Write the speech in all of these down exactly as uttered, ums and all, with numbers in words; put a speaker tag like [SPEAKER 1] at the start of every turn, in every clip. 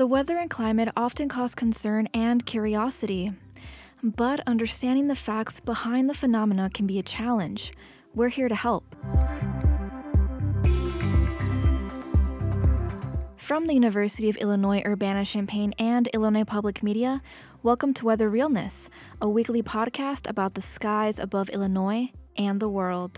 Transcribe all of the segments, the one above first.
[SPEAKER 1] The weather and climate often cause concern and curiosity, but understanding the facts behind the phenomena can be a challenge. We're here to help. From the University of Illinois Urbana-Champaign and Illinois Public Media, welcome to Weather Realness, a weekly podcast about the skies above Illinois and the world.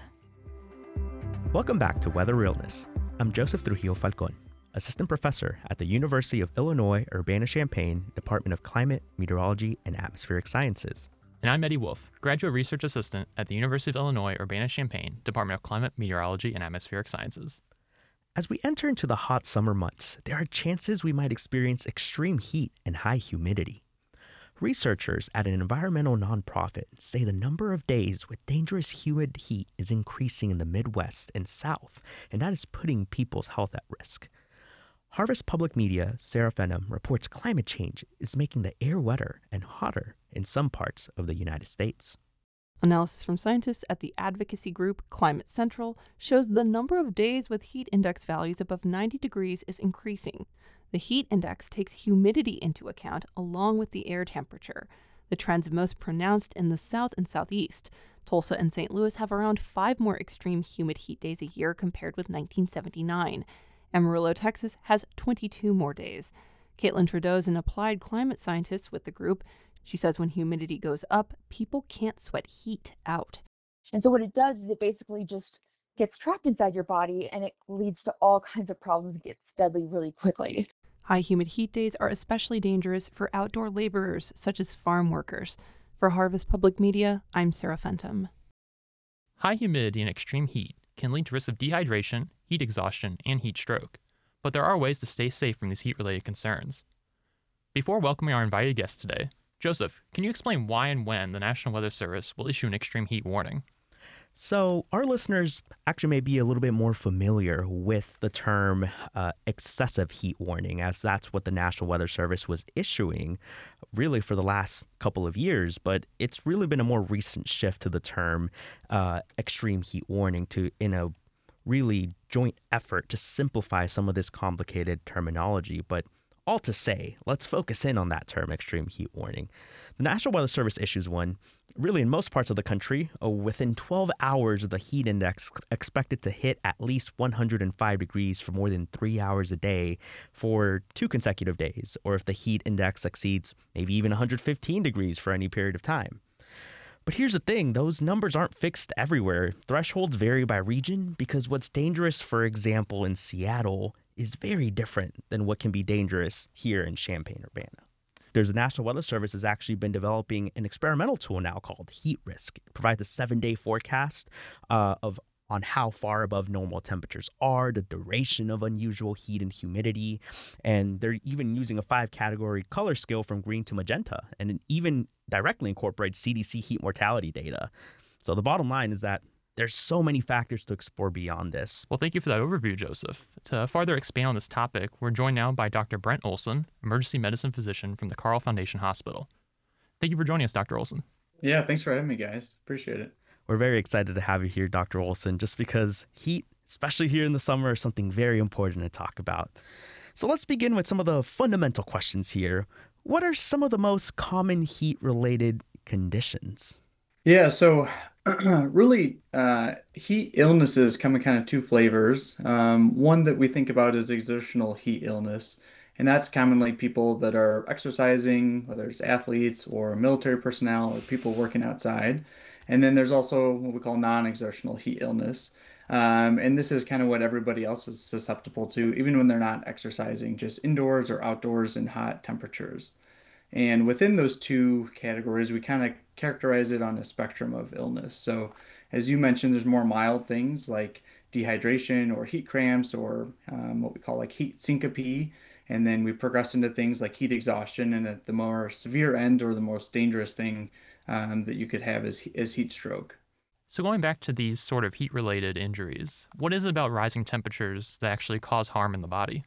[SPEAKER 2] Welcome back to Weather Realness. I'm Joseph Trujillo Falcon, Assistant Professor at the University of Illinois Urbana-Champaign, Department of Climate, Meteorology, and Atmospheric Sciences.
[SPEAKER 3] And I'm Eddie Wolf, Graduate Research Assistant at the University of Illinois Urbana-Champaign, Department of Climate, Meteorology, and Atmospheric Sciences.
[SPEAKER 2] As we enter into the hot summer months, there are chances we might experience extreme heat and high humidity. Researchers at an environmental nonprofit say the number of days with dangerous humid heat is increasing in the Midwest and South, and that is putting people's health at risk. Harvest Public Media, Sarah Fenham, reports climate change is making the air wetter and hotter in some parts of the United States.
[SPEAKER 4] Analysis from scientists at the advocacy group Climate Central shows the number of days with heat index values above ninety degrees is increasing. The heat index takes humidity into account along with the air temperature. The trend's most pronounced in the south and southeast. Tulsa and Saint Louis have around five more extreme humid heat days a year compared with nineteen seventy-nine. Amarillo, Texas has twenty-two more days. Caitlin Trudeau is an applied climate scientist with the group. She says when humidity goes up, people can't sweat heat out.
[SPEAKER 5] And so what it does is it basically just gets trapped inside your body and it leads to all kinds of problems. It gets deadly really quickly.
[SPEAKER 4] High humid heat days are especially dangerous for outdoor laborers such as farm workers. For Harvest Public Media, I'm Sarah Fenton.
[SPEAKER 3] High humidity and extreme heat can lead to risks of dehydration, heat exhaustion, and heat stroke. But there are ways to stay safe from these heat-related concerns. Before welcoming our invited guest today, Joseph, can you explain why and when the National Weather Service will issue an extreme heat warning?
[SPEAKER 2] So our listeners actually may be a little bit more familiar with the term uh, excessive heat warning, as that's what the National Weather Service was issuing really for the last couple of years. But it's really been a more recent shift to the term uh, extreme heat warning to in a really joint effort to simplify some of this complicated terminology. But all to say, let's focus in on that term, extreme heat warning. The National Weather Service issues one, really in most parts of the country, uh, within twelve hours of the heat index expected to hit at least one hundred five degrees for more than three hours a day for two consecutive days, or if the heat index exceeds maybe even one hundred fifteen degrees for any period of time. But here's the thing, those numbers aren't fixed everywhere. Thresholds vary by region because what's dangerous, for example, in Seattle is very different than what can be dangerous here in Champaign-Urbana. There's the National Weather Service has actually been developing an experimental tool now called Heat Risk. It provides a seven-day forecast uh, of on how far above normal temperatures are, the duration of unusual heat and humidity, and they're even using a five-category color scale from green to magenta, and it even directly incorporates C D C heat mortality data. So the bottom line is that there's so many factors to explore beyond this.
[SPEAKER 3] Well, thank you for that overview, Joseph. To further expand on this topic, we're joined now by Doctor Brent Olson, emergency medicine physician from the Carle Foundation Hospital. Thank you for joining us, Doctor Olson.
[SPEAKER 6] Yeah, thanks for having me, guys. Appreciate it.
[SPEAKER 2] We're very excited to have you here, Doctor Olson, just because heat, especially here in the summer, is something very important to talk about. So let's begin with some of the fundamental questions here. What are some of the most common heat-related conditions?
[SPEAKER 6] Yeah, so really, uh, heat illnesses come in kind of two flavors. Um, one that we think about is exertional heat illness, and that's commonly people that are exercising, whether it's athletes or military personnel or people working outside. And then there's also what we call non-exertional heat illness. Um, and this is kind of what everybody else is susceptible to, even when they're not exercising, just indoors or outdoors in hot temperatures. And within those two categories, we kind of characterize it on a spectrum of illness. So as you mentioned, there's more mild things like dehydration or heat cramps or um, what we call like heat syncope. And then we progress into things like heat exhaustion. And at the more severe end or the most dangerous thing um, that you could have is, is heat stroke.
[SPEAKER 3] So going back to these sort of heat-related injuries, what is it about rising temperatures that actually cause harm in the body?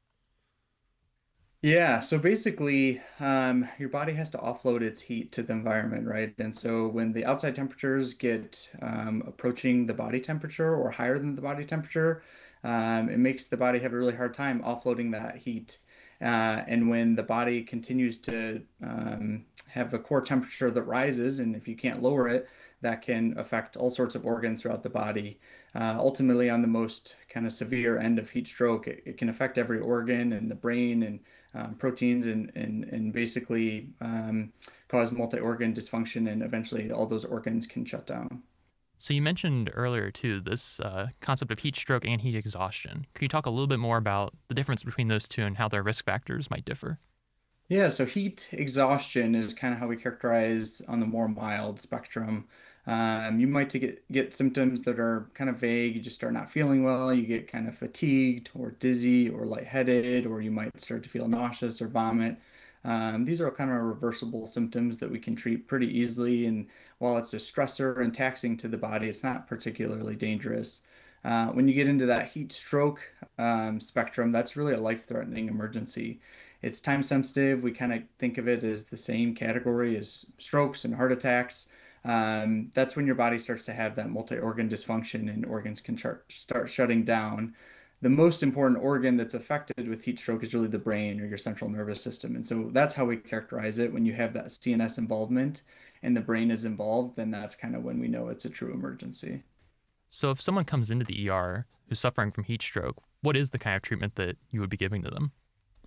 [SPEAKER 6] Yeah, so basically, um, your body has to offload its heat to the environment, right? And so when the outside temperatures get um, approaching the body temperature or higher than the body temperature, um, it makes the body have a really hard time offloading that heat. Uh, and when the body continues to um, have a core temperature that rises, and if you can't lower it, that can affect all sorts of organs throughout the body. Uh, ultimately, on the most kind of severe end of heat stroke, it, it can affect every organ and the brain and um, proteins and, and, and basically um, cause multi-organ dysfunction, and eventually all those organs can shut down.
[SPEAKER 3] So you mentioned earlier too this uh, concept of heat stroke and heat exhaustion. Could you talk a little bit more about the difference between those two and how their risk factors might differ?
[SPEAKER 6] Yeah, so heat exhaustion is kind of how we characterize on the more mild spectrum. Um, you might to get get symptoms that are kind of vague. You just start not feeling well. You get kind of fatigued or dizzy or lightheaded, or you might start to feel nauseous or vomit. Um, these are kind of reversible symptoms that we can treat pretty easily. And while it's a stressor and taxing to the body, it's not particularly dangerous. Uh, when you get into that heat stroke um, spectrum, that's really a life-threatening emergency. It's time sensitive. We kind of think of it as the same category as strokes and heart attacks. Um, that's when your body starts to have that multi-organ dysfunction and organs can start, start shutting down. The most important organ that's affected with heat stroke is really the brain or your central nervous system. And so that's how we characterize it. When you have that C N S involvement and the brain is involved, then that's kind of when we know it's a true emergency.
[SPEAKER 3] So if someone comes into the E R who's suffering from heat stroke, what is the kind of treatment that you would be giving to them?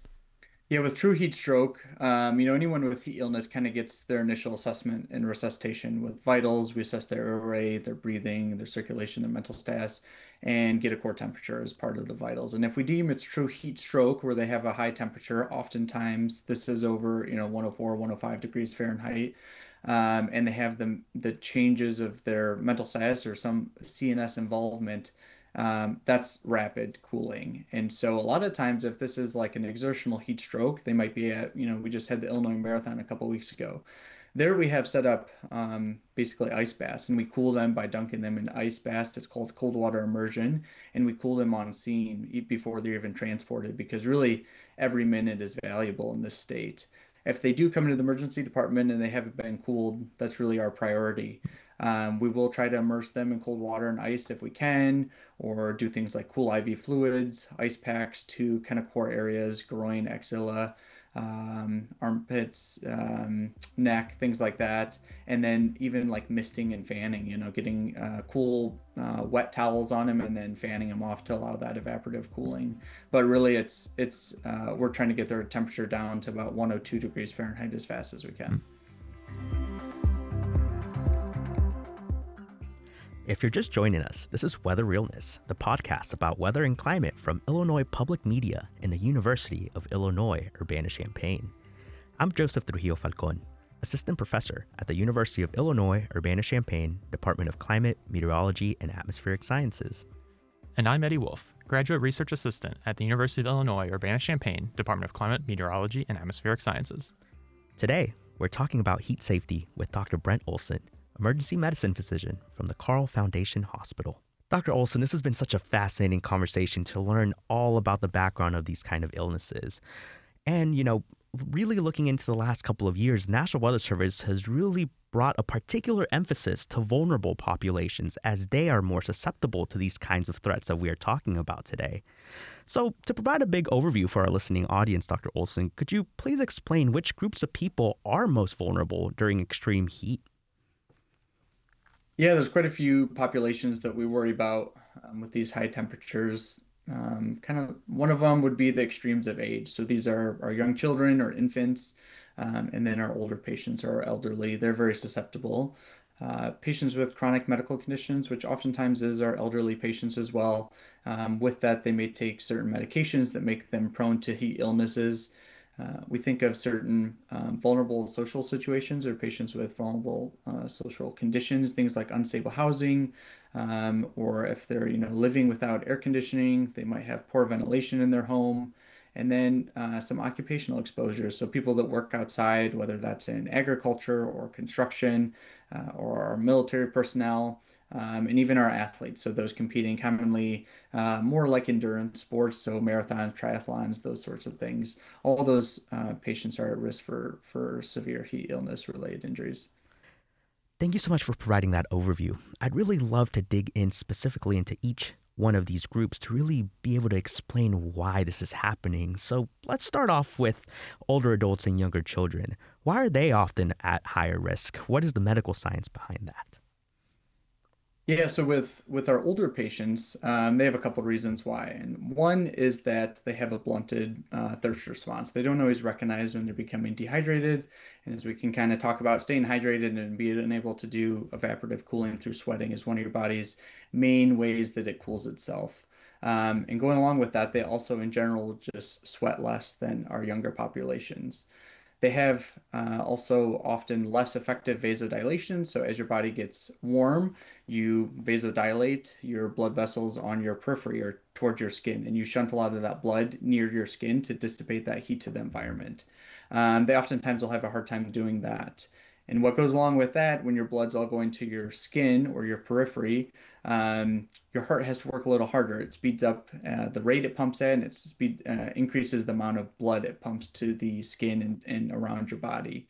[SPEAKER 6] Yeah, with true heat stroke, um, you know, anyone with heat illness kind of gets their initial assessment and resuscitation with vitals. We assess their airway, their breathing, their circulation, their mental status, and get a core temperature as part of the vitals. And if we deem it's true heat stroke where they have a high temperature, oftentimes this is over, you know, one oh four, one oh five degrees Fahrenheit, um, and they have the the changes of their mental status or some C N S involvement, um, that's rapid cooling. And so a lot of times, if this is like an exertional heat stroke, they might be at, you know, we just had the Illinois Marathon a couple of weeks ago. There we have set up um, basically ice baths, and we cool them by dunking them in ice baths. It's called cold water immersion, and we cool them on scene e- before they're even transported, because really every minute is valuable in this state. If they do come into the emergency department and they haven't been cooled, that's really our priority. Um, we will try to immerse them in cold water and ice if we can, or do things like cool I V fluids, ice packs to kind of core areas, groin, axilla, um, armpits, um, neck, things like that. And then even like misting and fanning, you know, getting uh, cool uh, wet towels on them and then fanning them off to allow that evaporative cooling. But really, it's it's uh, we're trying to get their temperature down to about one oh two degrees Fahrenheit as fast as we can.
[SPEAKER 2] If you're just joining us, this is Weather Realness, the podcast about weather and climate from Illinois Public Media and the University of Illinois Urbana-Champaign. I'm Joseph Trujillo Falcon, assistant professor at the University of Illinois Urbana-Champaign Department of Climate, Meteorology, and Atmospheric Sciences.
[SPEAKER 3] And I'm Eddie Wolf, graduate research assistant at the University of Illinois Urbana-Champaign Department of Climate, Meteorology, and Atmospheric Sciences.
[SPEAKER 2] Today, we're talking about heat safety with Doctor Brent Olson, emergency medicine physician from the Carle Foundation Hospital. Doctor Olson, this has been such a fascinating conversation to learn all about the background of these kind of illnesses. And, you know, really looking into the last couple of years, National Weather Service has really brought a particular emphasis to vulnerable populations as they are more susceptible to these kinds of threats that we are talking about today. So to provide a big overview for our listening audience, Doctor Olson, could you please explain which groups of people are most vulnerable during extreme heat?
[SPEAKER 6] Yeah, there's quite a few populations that we worry about um, with these high temperatures. Um, kind of one of them would be the extremes of age. So these are our young children or infants, um, and then our older patients or our elderly. They're very susceptible. Uh, patients with chronic medical conditions, which oftentimes is our elderly patients as well. Um, with that, they may take certain medications that make them prone to heat illnesses. Uh, we think of certain um, vulnerable social situations or patients with vulnerable uh, social conditions, things like unstable housing, um, or if they're, you know, living without air conditioning, they might have poor ventilation in their home, and then uh, some occupational exposures. So people that work outside, whether that's in agriculture or construction, uh, or our military personnel, Um, and even our athletes, so those competing commonly uh, more like endurance sports, so marathons, triathlons, those sorts of things. All those uh, patients are at risk for, for severe heat illness related injuries.
[SPEAKER 2] Thank you so much for providing that overview. I'd really love to dig in specifically into each one of these groups to really be able to explain why this is happening. So let's start off with older adults and younger children. Why are they often at higher risk? What is the medical science behind that?
[SPEAKER 6] Yeah, so with with our older patients, um, they have a couple of reasons why. And one is that they have a blunted uh, thirst response. They don't always recognize when they're becoming dehydrated. And as we can kind of talk about, staying hydrated and being able to do evaporative cooling through sweating is one of your body's main ways that it cools itself. Um, and going along with that, they also in general just sweat less than our younger populations. They have uh, also often less effective vasodilation. So as your body gets warm, you vasodilate your blood vessels on your periphery or towards your skin, and you shunt a lot of that blood near your skin to dissipate that heat to the environment. Um, they oftentimes will have a hard time doing that. And what goes along with that, when your blood's all going to your skin or your periphery, um, your heart has to work a little harder. It speeds up uh, the rate it pumps at, and it speed uh, increases the amount of blood it pumps to the skin and, and around your body.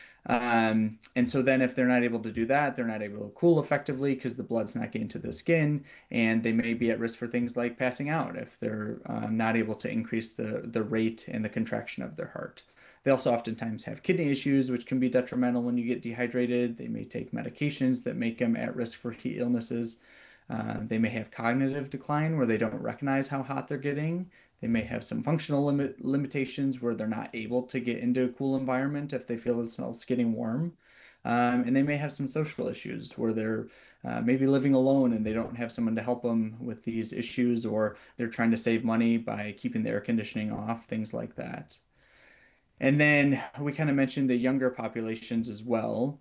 [SPEAKER 6] Um, and so then if they're not able to do that, they're not able to cool effectively because the blood's not getting to the skin, and they may be at risk for things like passing out if they're um, not able to increase the, the rate and the contraction of their heart. They also oftentimes have kidney issues, which can be detrimental when you get dehydrated. They may take medications that make them at risk for heat illnesses. Uh, they may have cognitive decline where they don't recognize how hot they're getting. They may have some functional limit limitations where they're not able to get into a cool environment if they feel themselves getting warm. Um, and they may have some social issues where they're uh, maybe living alone and they don't have someone to help them with these issues, or they're trying to save money by keeping the air conditioning off, things like that. And then we kind of mentioned the younger populations as well.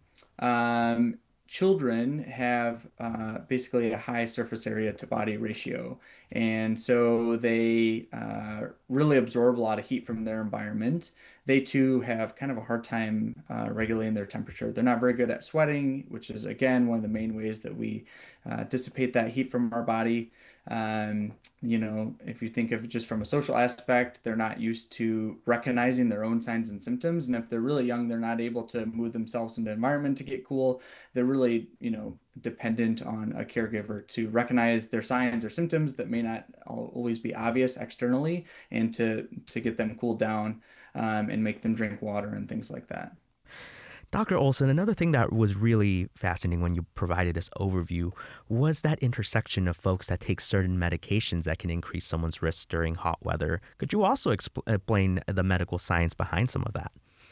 [SPEAKER 6] Um, children have uh, basically a high surface area to body ratio. And so they uh, really absorb a lot of heat from their environment. They too have kind of a hard time uh, regulating their temperature. They're not very good at sweating, which is, again, one of the main ways that we uh, dissipate that heat from our body. Um, you know, if you think of it just from a social aspect, they're not used to recognizing their own signs and symptoms. And if they're really young, they're not able to move themselves into an environment to get cool. They're really, you know, dependent on a caregiver to recognize their signs or symptoms that may not always be obvious externally, and to, to get them cooled down um, and make them drink water and things like that.
[SPEAKER 2] Doctor Olson, another thing that was really fascinating when you provided this overview was that intersection of folks that take certain medications that can increase someone's risk during hot weather. Could you also expl- explain the medical science behind some of that?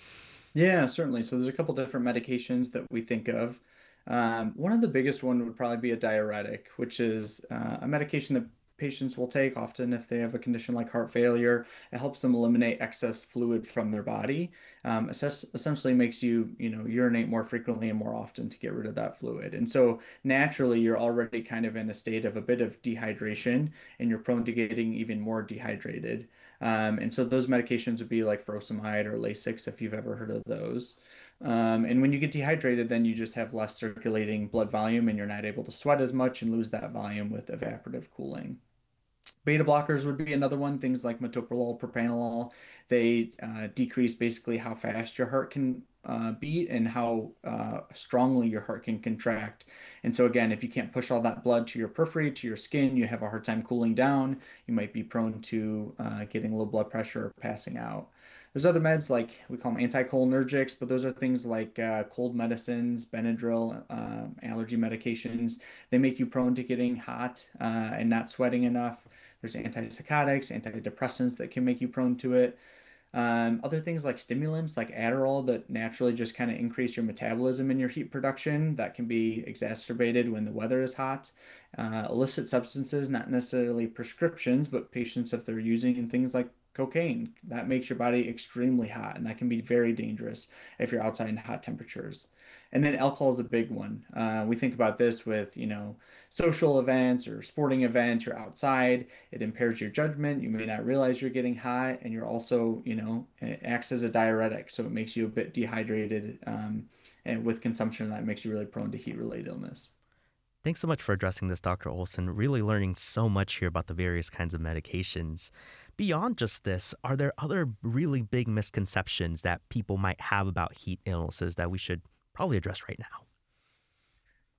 [SPEAKER 6] Yeah, certainly. So there's a couple different medications that we think of. Um, one of the biggest one would probably be a diuretic, which is uh, a medication that patients will take often if they have a condition like heart failure. It helps them eliminate excess fluid from their body. Um, essentially makes you, you know, urinate more frequently and more often to get rid of that fluid. And so naturally, you're already kind of in a state of a bit of dehydration, and you're prone to getting even more dehydrated. Um, and so those medications would be like furosemide or Lasix, if you've ever heard of those. Um, and when you get dehydrated, then you just have less circulating blood volume, and you're not able to sweat as much and lose that volume with evaporative cooling. Beta blockers would be another one, things like metoprolol, propranolol. They uh, decrease basically how fast your heart can uh, beat and how uh, strongly your heart can contract. And so again, if you can't push all that blood to your periphery, to your skin, you have a hard time cooling down. You might be prone to uh, getting low blood pressure or passing out. There's other meds like we call them anticholinergics, but those are things like uh, cold medicines, Benadryl, um, allergy medications. They make you prone to getting hot uh, and not sweating enough. There's antipsychotics, antidepressants that can make you prone to it. Um, other things like stimulants, like Adderall, that naturally just kind of increase your metabolism and your heat production. That can be exacerbated when the weather is hot. Uh, illicit substances, not necessarily prescriptions, but patients, if they're using things like cocaine, that makes your body extremely hot, and that can be very dangerous if you're outside in hot temperatures. And then alcohol is a big one. Uh, we think about this with, you know, social events or sporting events. You're outside, it impairs your judgment. You may not realize you're getting hot, and you're also, you know, it acts as a diuretic, so it makes you a bit dehydrated. Um, and with consumption, that makes you really prone to heat-related illness.
[SPEAKER 2] Thanks so much for addressing this, Doctor Olson. Really learning so much here about the various kinds of medications. Beyond just this, are there other really big misconceptions that people might have about heat illnesses that we should probably address right now?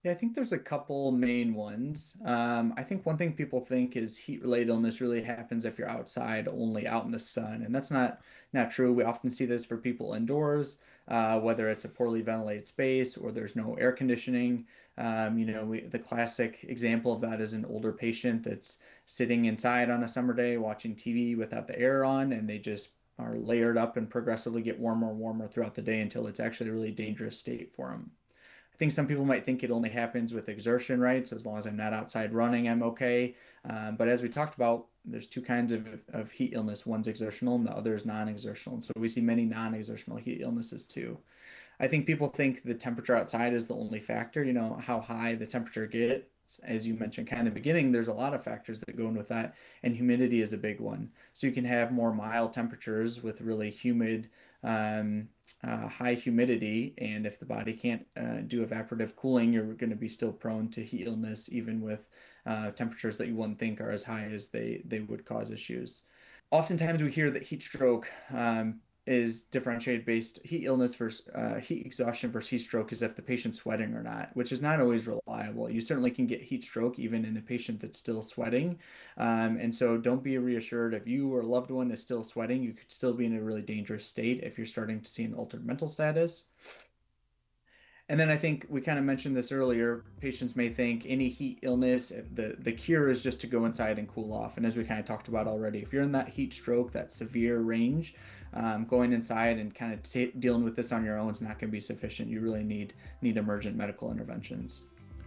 [SPEAKER 6] Yeah, I think there's a couple main ones. Um, I think one thing people think is heat-related illness really happens if you're outside, only out in the sun, and that's not not true. We often see this for people indoors, uh, whether it's a poorly ventilated space or there's no air conditioning. Um, you know, we, the classic example of that is an older patient that's sitting inside on a summer day watching T V without the air on, and they just are layered up and progressively get warmer and warmer throughout the day until it's actually a really dangerous state for them. I think some people might think it only happens with exertion, right? So as long as I'm not outside running, I'm okay. Um, but as we talked about, there's two kinds of, of heat illness. One's exertional and the other is non-exertional. And so we see many non-exertional heat illnesses too. I think people think the temperature outside is the only factor, you know, how high the temperature gets. As you mentioned kind of in the beginning, there's a lot of factors that go in with that, and humidity is a big one. So you can have more mild temperatures with really humid, um, uh, high humidity, and if the body can't uh, do evaporative cooling, you're going to be still prone to heat illness, even with uh, temperatures that you wouldn't think are as high as they they would cause issues. Oftentimes we hear that heat stroke um, is differentiated based heat illness versus uh, heat exhaustion versus heat stroke is if the patient's sweating or not, which is not always reliable. You certainly can get heat stroke even in a patient that's still sweating. Um, and so don't be reassured if you or a loved one is still sweating, you could still be in a really dangerous state if you're starting to see an altered mental status. And then I think we kind of mentioned this earlier. Patients may think any heat illness, the the cure is just to go inside and cool off. And as we kind of talked about already, if you're in that heat stroke, that severe range, um, going inside and kind of t- dealing with this on your own is not going to be sufficient. You really need need emergent medical interventions.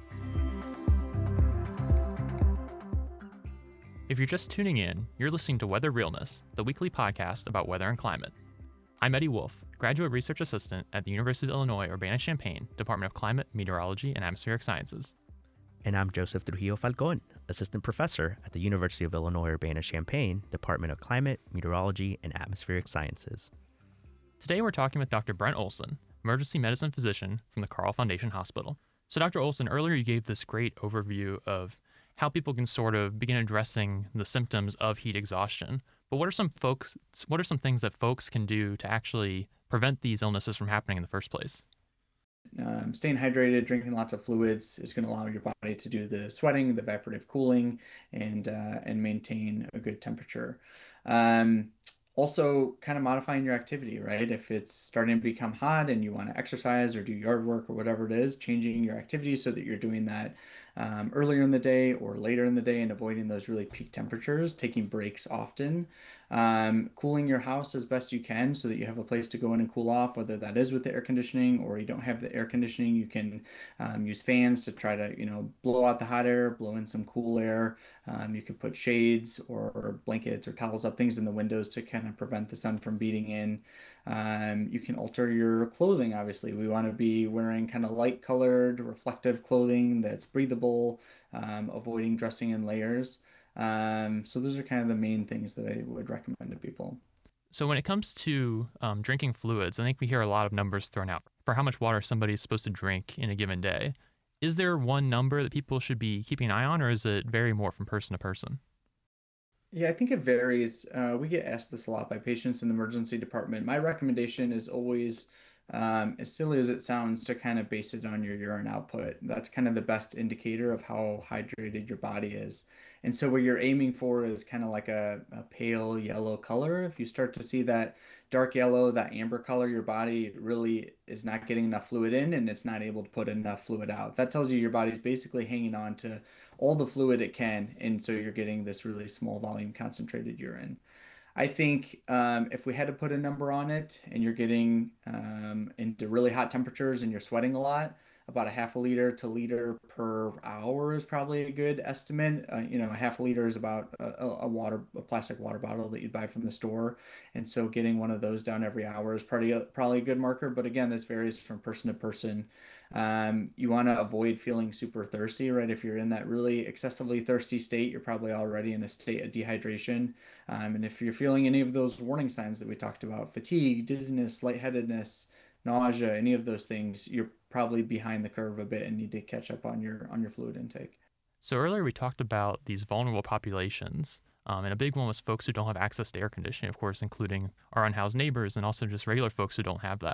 [SPEAKER 3] If you're just tuning in, you're listening to Weather Realness, the weekly podcast about weather and climate. I'm Eddie Wolf, Graduate Research Assistant at the University of Illinois Urbana-Champaign, Department of Climate, Meteorology, and Atmospheric Sciences.
[SPEAKER 2] And I'm Joseph Trujillo Falcon, Assistant Professor at the University of Illinois Urbana-Champaign, Department of Climate, Meteorology, and Atmospheric Sciences.
[SPEAKER 3] Today we're talking with Doctor Brent Olson, Emergency Medicine Physician from the Carle Foundation Hospital. So Doctor Olson, earlier you gave this great overview of how people can sort of begin addressing the symptoms of heat exhaustion. But what are some folks, what are some things that folks can do to actually prevent these illnesses from happening in the first place?
[SPEAKER 6] Um, staying hydrated, drinking lots of fluids is going to allow your body to do the sweating, the evaporative cooling, and uh, and maintain a good temperature. Um, also, kind of modifying your activity, right? If it's starting to become hot and you want to exercise or do yard work or whatever it is, changing your activity so that you're doing that um, earlier in the day or later in the day and avoiding those really peak temperatures, taking breaks often, um, cooling your house as best you can so that you have a place to go in and cool off, whether that is with the air conditioning or you don't have the air conditioning, you can um, use fans to try to, you know, blow out the hot air, blow in some cool air. Um, you could put shades or, or blankets or towels up, things in the windows to kind of prevent the sun from beating in. Um, you can alter your clothing, obviously. We want to be wearing kind of light colored, reflective clothing that's breathable, um, avoiding dressing in layers. Um, so those are kind of the main things that I would recommend to people.
[SPEAKER 3] So when it comes to um, drinking fluids, I think we hear a lot of numbers thrown out for how much water somebody is supposed to drink in a given day. Is there one number that people should be keeping an eye on, or is it vary more from person to person?
[SPEAKER 6] Yeah, I think it varies. Uh, we get asked this a lot by patients in the emergency department. My recommendation is always, um, as silly as it sounds, to kind of base it on your urine output. That's kind of the best indicator of how hydrated your body is. And so what you're aiming for is kind of like a, a pale yellow color. If you start to see that dark yellow, that amber color, your body really is not getting enough fluid in and it's not able to put enough fluid out. That tells you your body's basically hanging on to all the fluid it can. And so you're getting this really small volume concentrated urine. I think um, if we had to put a number on it and you're getting um, into really hot temperatures and you're sweating a lot, about a half a liter to liter per hour is probably a good estimate. Uh, you know, a half a liter is about a, a water, a plastic water bottle that you'd buy from the store. And so getting one of those down every hour is probably, probably a good marker. But again, this varies from person to person. Um, you want to avoid feeling super thirsty, right? If you're in that really excessively thirsty state, you're probably already in a state of dehydration. Um, and if you're feeling any of those warning signs that we talked about, fatigue, dizziness, lightheadedness, nausea, any of those things, you're probably behind the curve a bit and need to catch up on your on your fluid intake.
[SPEAKER 3] So earlier we talked about these vulnerable populations, um, and a big one was folks who don't have access to air conditioning, of course, including our unhoused neighbors and also just regular folks who don't have that.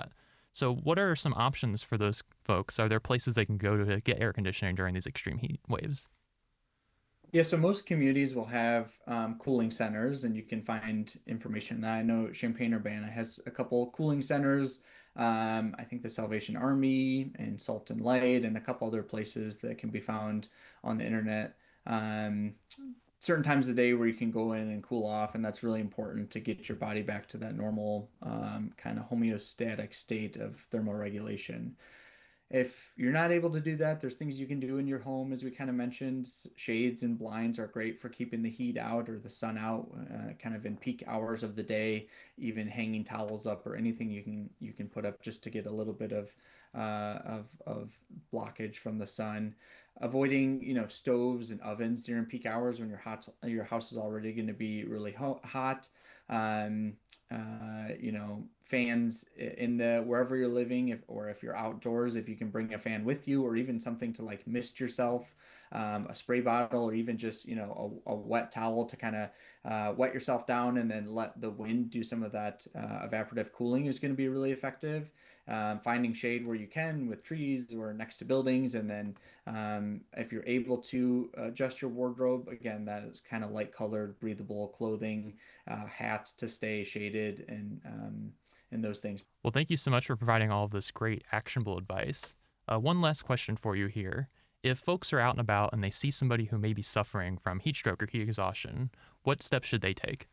[SPEAKER 3] So what are some options for those folks? Are there places they can go to get air conditioning during these extreme heat waves?
[SPEAKER 6] Yeah, so most communities will have um, cooling centers, and you can find information on that. I know Champaign-Urbana has a couple cooling centers. Um, I think the Salvation Army and Salt and Light, and a couple other places that can be found on the internet. Um, certain times of the day where you can go in and cool off, and that's really important to get your body back to that normal um, kind of homeostatic state of thermoregulation. If you're not able to do that, there's things you can do in your home, as we kind of mentioned. S- Shades and blinds are great for keeping the heat out or the sun out, uh, kind of in peak hours of the day. Even hanging towels up or anything you can you can put up just to get a little bit of uh, of of blockage from the sun. Avoiding, you know, stoves and ovens during peak hours when your hot your house is already going to be really ho hot. Um, uh, you know, fans in the wherever you're living, if or if you're outdoors, if you can bring a fan with you, or even something to like mist yourself, um, a spray bottle, or even just, you know, a, a wet towel to kind of uh, wet yourself down and then let the wind do some of that uh, evaporative cooling is going to be really effective. Um, finding shade where you can with trees or next to buildings, and then um, if you're able to adjust your wardrobe, again, that is kind of light colored, breathable clothing, uh, hats to stay shaded, and um, and those things.
[SPEAKER 3] Well, thank you so much for providing all of this great actionable advice. Uh, one last question for you here. If folks are out and about and they see somebody who may be suffering from heat stroke or heat exhaustion, what steps should they take?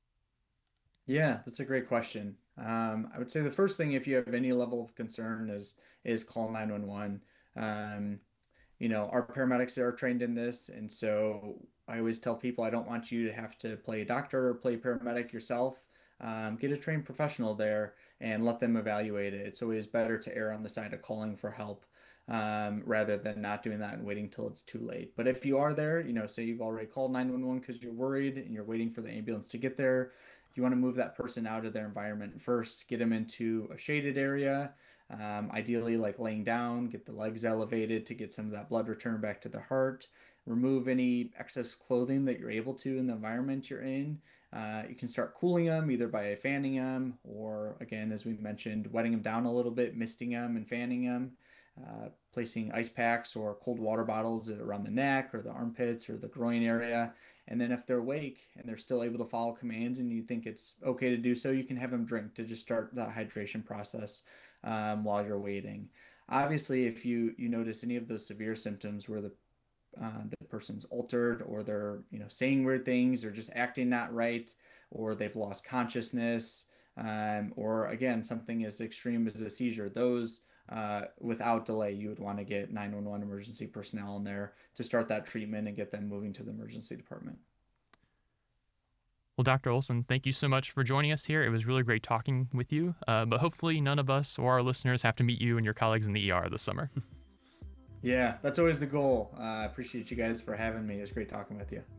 [SPEAKER 6] Yeah, that's a great question. Um, I would say the first thing, if you have any level of concern, is is call nine one one. Um, you know, our paramedics are trained in this, and so I always tell people I don't want you to have to play doctor or play paramedic yourself. Um, get a trained professional there and let them evaluate it. It's always better to err on the side of calling for help um, rather than not doing that and waiting till it's too late. But if you are there, you know, say you've already called nine one one because you're worried and you're waiting for the ambulance to get there, you want to move that person out of their environment first, get them into a shaded area, um, ideally like laying down, get the legs elevated to get some of that blood return back to the heart. Remove any excess clothing that you're able to in the environment you're in. Uh, you can start cooling them either by fanning them or, again, as we mentioned, wetting them down a little bit, misting them and fanning them. Uh, placing ice packs or cold water bottles around the neck or the armpits or the groin area. And then if they're awake and they're still able to follow commands and you think it's okay to do so, you can have them drink to just start that hydration process um, while you're waiting. Obviously, if you you notice any of those severe symptoms where the uh, the person's altered, or they're, you know, saying weird things or just acting not right, or they've lost consciousness, um, or again, something as extreme as a seizure, those uh, without delay, you would want to get nine one one emergency personnel in there to start that treatment and get them moving to the emergency department.
[SPEAKER 3] Well, Doctor Olson, thank you so much for joining us here. It was really great talking with you, uh, but hopefully none of us or our listeners have to meet you and your colleagues in the E R this summer.
[SPEAKER 6] Yeah, that's always the goal. Uh, I appreciate you guys for having me. It was great talking with you.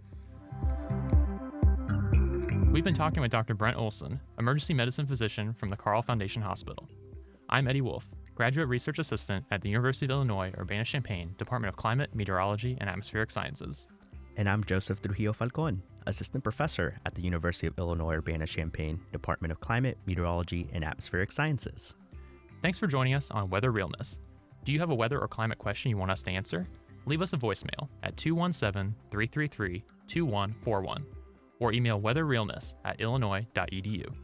[SPEAKER 3] We've been talking with Doctor Brent Olson, emergency medicine physician from the Carle Foundation Hospital. I'm Eddie Wolf, graduate research assistant at the University of Illinois Urbana-Champaign Department of Climate, Meteorology, and Atmospheric Sciences.
[SPEAKER 2] And I'm Joseph Trujillo Falcon, assistant professor at the University of Illinois Urbana-Champaign Department of Climate, Meteorology, and Atmospheric Sciences.
[SPEAKER 3] Thanks for joining us on Weather Realness. Do you have a weather or climate question you want us to answer? Leave us a voicemail at two one seven, three three three, two one four one or email weatherrealness at illinois dot e d u.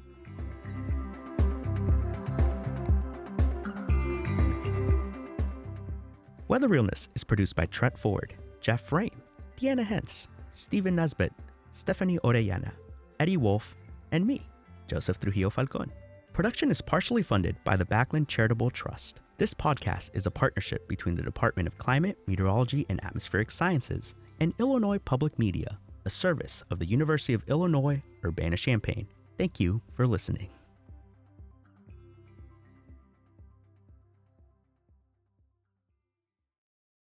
[SPEAKER 2] Weather Realness is produced by Trent Ford, Jeff Frame, Deanna Hentz, Stephen Nesbitt, Stephanie Orellana, Eddie Wolf, and me, Joseph Trujillo Falcon. Production is partially funded by the Backlund Charitable Trust. This podcast is a partnership between the Department of Climate, Meteorology, and Atmospheric Sciences and Illinois Public Media, a service of the University of Illinois Urbana-Champaign. Thank you for listening.